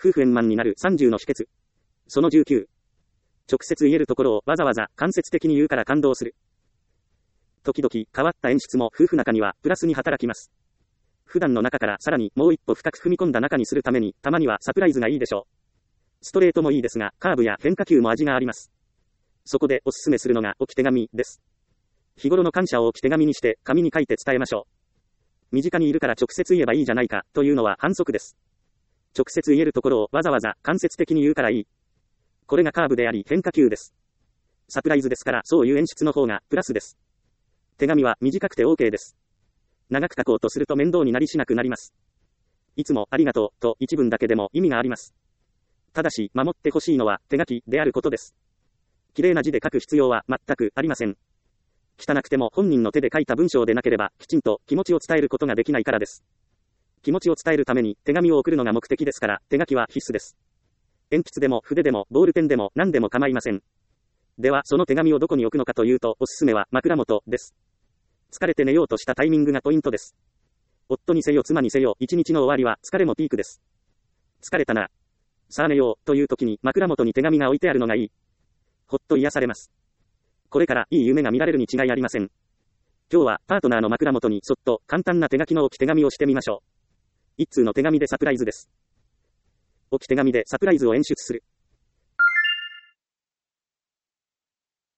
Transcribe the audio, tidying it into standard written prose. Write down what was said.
夫婦円満になる30の秘訣。その19。直接言えるところをわざわざ間接的に言うから感動する。時々変わった演出も夫婦仲にはプラスに働きます。普段の中からさらにもう一歩深く踏み込んだ中にするために、たまにはサプライズがいいでしょう。ストレートもいいですが、カーブや変化球も味があります。そこでおすすめするのが置き手紙です。日頃の感謝を置き手紙にして紙に書いて伝えましょう。身近にいるから直接言えばいいじゃないかというのは反則です。直接言えるところをわざわざ間接的に言うからいい。これがカーブであり変化球です。サプライズですからそういう演出の方がプラスです。手紙は短くて OK です。長く書こうとすると面倒になりしなくなります。いつもありがとうと一文だけでも意味があります。ただし守ってほしいのは手書きであることです。綺麗な字で書く必要は全くありません。汚くても本人の手で書いた文章でなければきちんと気持ちを伝えることができないからです。気持ちを伝えるために手紙を送るのが目的ですから手書きは必須です。鉛筆でも筆でもボールペンでも何でも構いません。ではその手紙をどこに置くのかというとおすすめは枕元です。疲れて寝ようとしたタイミングがポイントです。夫にせよ妻にせよ一日の終わりは疲れもピークです。疲れたな。さあ寝ようという時に枕元に手紙が置いてあるのがいい。ほっと癒されます。これからいい夢が見られるに違いありません。今日はパートナーの枕元にそっと簡単な手書きの置き手紙をしてみましょう。一通の手紙でサプライズです。置き手紙でサプライズを演出する。